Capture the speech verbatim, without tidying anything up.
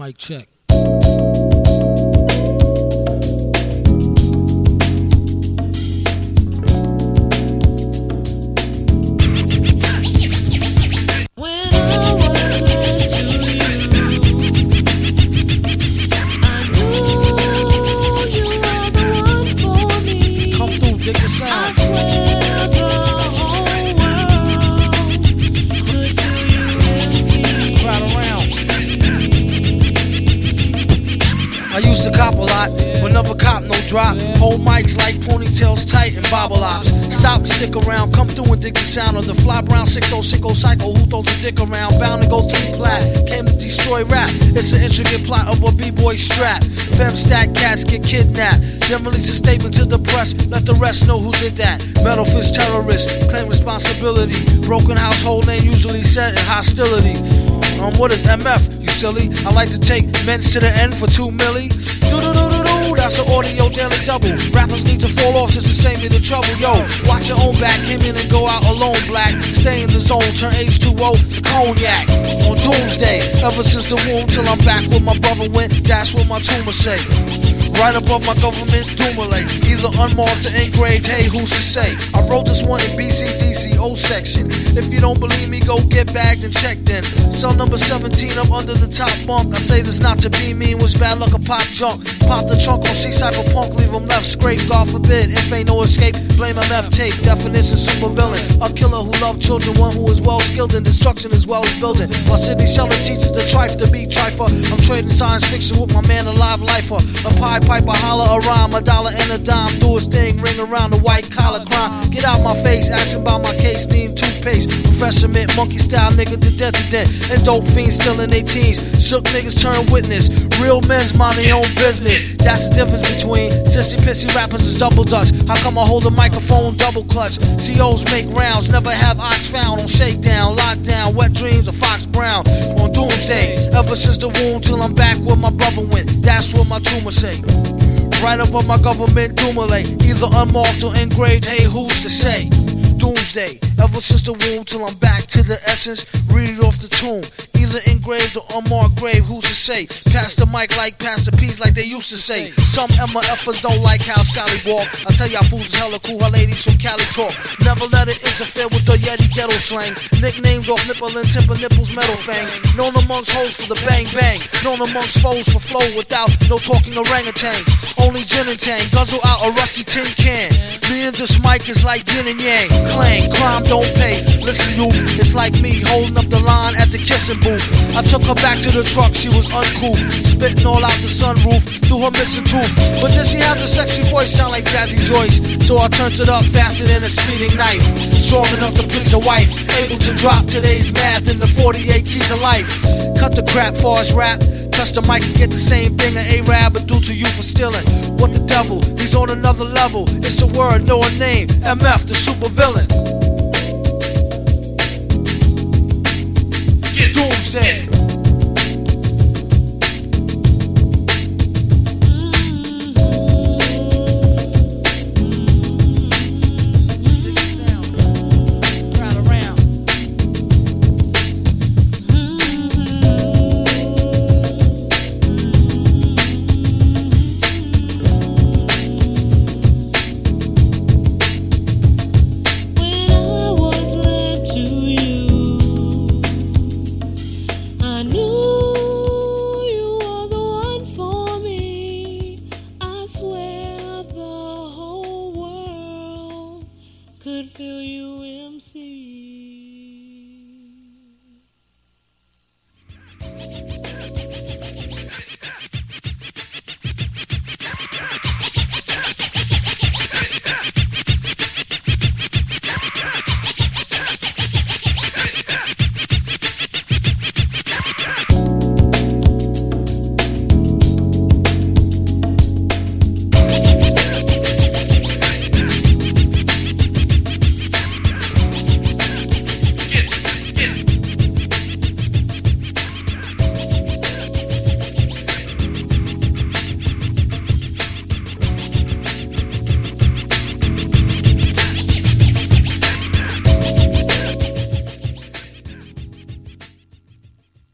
Mic check. Used to cop a lot, but never cop no drop. Hold mics like ponytails tight and bobble ops. Stop, stick around, come through and dig the sound of the fly brown six oh six oh psycho who throws a dick around. Bound to go three plat, came to destroy rap. It's an intricate plot of a b-boy strap. Fem stack cats get kidnapped. Then release a statement to the press, let the rest know who did that. Metal fist terrorists, claim responsibility. Broken household name usually set in hostility. Um, what is M F, you silly? I like to take men's to the end for two milli. Do-do-do-do-do, that's an audio daily double. Rappers need to fall off just to save me the trouble. Yo, watch your own back, came in and go out alone black. Stay in the zone, turn H two O to cognac. On doomsday, ever since the womb till I'm back where my brother went, that's what my tumor say. Right above my government doomulate, either unmarked or engraved, hey, who's to say? I wrote this one in B C D C O section. If you don't believe me, go get bagged and checked in. Cell number seventeen, I'm under the top bunk. I say this not to be mean, was bad luck a pop junk. Pop the trunk on C-Cypher punk, leave him left scrape, God forbid. If ain't no escape, blame M F tape. Definition super villain, a killer who loved children, one who is well skilled in destruction as well as building. While Sidney Sheldon teaches the trife to be trifer, I'm trading science fiction with my man, a live lifer. A pie piper, holler a rhyme, a dollar and a dime, do his thing, ring around the white collar crime. Get out my face, asking about my case, need toothpaste. Refreshment, monkey style nigga to death to death. And dope fiends still in their teens. Shook niggas turn witness. Real men's mind their own business. That's the difference between sissy pissy rappers is double dutch. How come I hold a microphone double clutch? C Os make rounds, never have ox found on shakedown, lockdown, wet dreams of Fox Brown. On doomsday, ever since the womb till I'm back where my brother went. That's what my tumor say. Right above my government doomulate, either unmarked or engraved, hey, who's to say? Doomsday, ever since the womb till I'm back to the essence, read it off the tomb. Either engraved or unmarked grave, who's to say? Pass the mic like pass the peas like they used to say. Some M F ers don't like how Sally walk. I tell y'all fools is hella cool, her ladies from Cali talk. Never let it interfere with the Yeti ghetto slang. Nicknames off nipple and timber nipples metal fang. Known amongst hoes for the bang bang. Known amongst foes for flow without no talking orangutans. Only gin and tang, guzzle out a rusty tin can. Me and this mic is like yin and yang. Clang, crime don't pay. Listen youth, it's like me holding up the line at the kissing booth. I took her back to the truck, she was uncouth, spitting all out the sunroof through her missing tooth. But then she has a sexy voice, sound like Jazzy Joyce. So I turned it up faster than a speeding knife. Strong enough to please a wife, able to drop today's math in the forty-eight keys of life. Cut the crap for us rap. Touch the mic and get the same thing an A-Rab would do to you for stealing. What the devil, he's on another level. It's a word, no a name, M F the super villain. Doomsday.